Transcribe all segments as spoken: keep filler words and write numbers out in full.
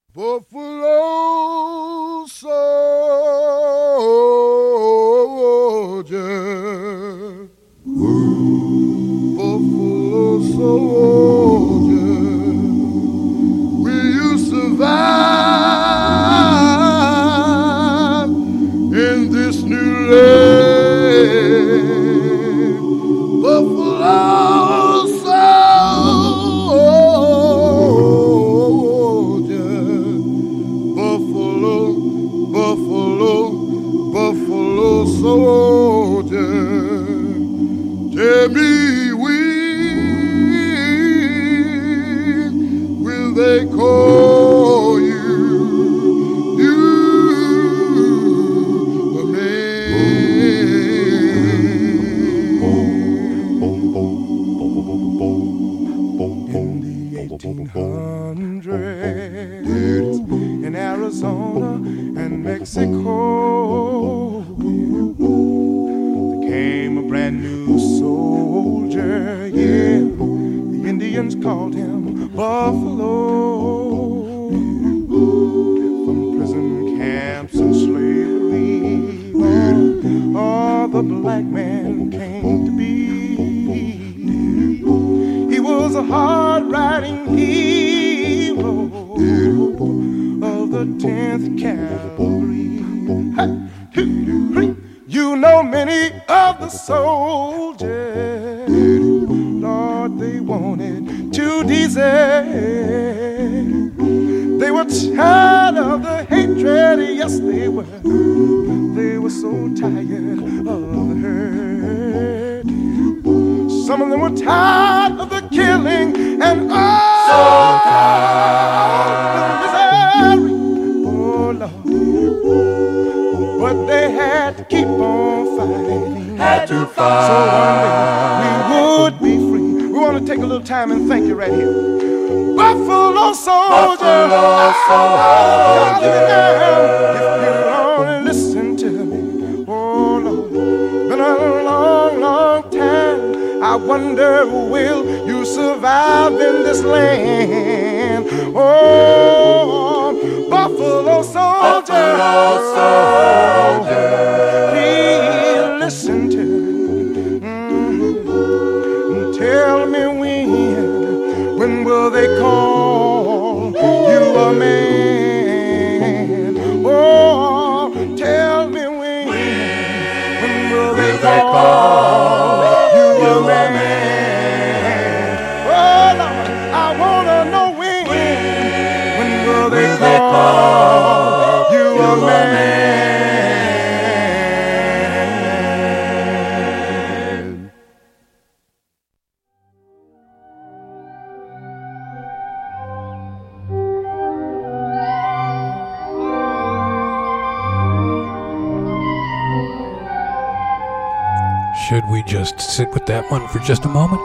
Buffalo soldier, Buffalo soldier, will you survive in this new land? Buffalo soldier, Buffalo, Buffalo, Buffalo soldier, tell me when will they call you, you a man? In the eighteen hundreds, in Arizona and Mexico, there came a brand new soldier, yeah. The Indians called him Buffalo. From prison camps and slavery, all the black man came to be. He was a hard-riding hero of the tenth Cavalry. You know many of the soldiers, Lord, they wanted to desert. They were tired of the hatred, yes they were. They were so tired of the hurt. Some of them were tired of the killing and all so tired. Oh Lord, but they had to keep on fighting. Had to fight. So one day we would be free. We want to take a little time and thank you right here. Buffalo soldier, Buffalo soldier. If you only listen to me, oh Lord, been a long, long time. I wonder, will you survive in this land? Oh, Buffalo soldier, Buffalo soldier. please listen to me. Mm-hmm. Tell me when, when will they call you a man? Oh, tell me when, when will they call you a man? Oh, Lord, I wanna know when, when will they call you a man? Should we just sit with that one for just a moment?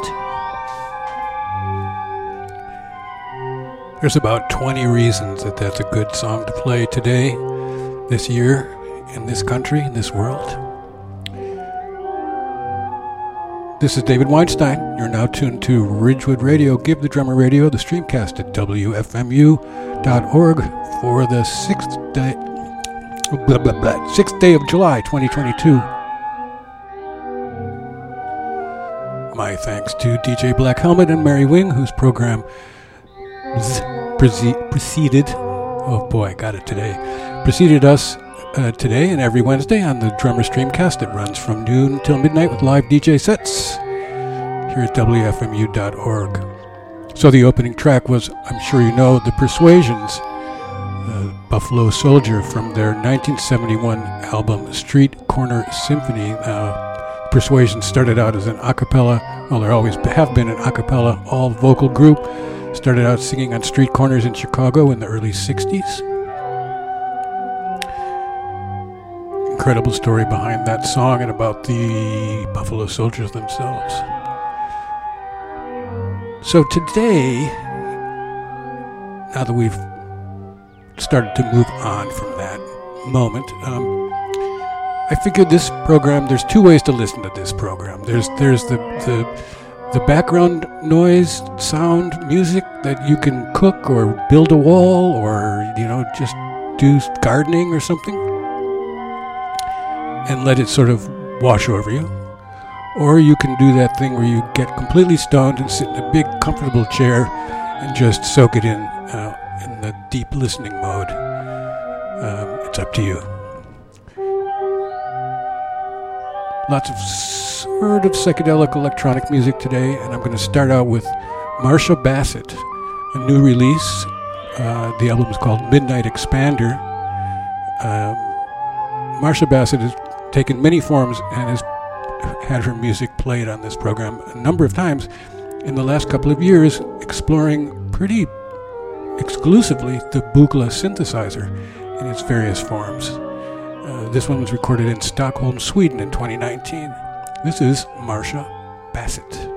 There's about twenty reasons that that's a good song to play today, this year, in this country, in this world. This is David Weinstein. You're now tuned to Ridgewood Radio, Give the Drummer Radio, the streamcast at W F M U dot org for the sixth day, blah, blah, blah, sixth day of July, twenty twenty-two. My thanks to D J Black Helmet and Mary Wing, whose program preceded, oh boy, I got it today, preceded us uh, today and every Wednesday on the Drummer Streamcast. It runs from noon till midnight with live D J sets here at W F M U dot org. So the opening track was, I'm sure you know, The Persuasions, uh, Buffalo Soldier, from their nineteen seventy-one album Street Corner Symphony. Uh, Persuasion started out as an a cappella, well, there always have been an a cappella, all vocal group. Started out singing on street corners in Chicago in the early sixties. Incredible story behind that song and about the Buffalo Soldiers themselves. So today, now that we've started to move on from that moment, um, I figured this program, there's two ways to listen to this program. There's there's the the the background noise, sound, music that you can cook or build a wall or, you know, just do gardening or something and let it sort of wash over you. Or you can do that thing where you get completely stoned and sit in a big comfortable chair and just soak it in uh, in the deep listening mode. Um, it's up to you. Lots of sort of psychedelic electronic music today, and I'm going to start out with Marsha Bassett, a new release. Uh, the album is called Midnight Expander. Um, Marsha Bassett has taken many forms and has had her music played on this program a number of times in the last couple of years, exploring pretty exclusively the Buchla synthesizer in its various forms. Uh, this one was recorded in Stockholm, Sweden in twenty nineteen. This is Marsha Bassett.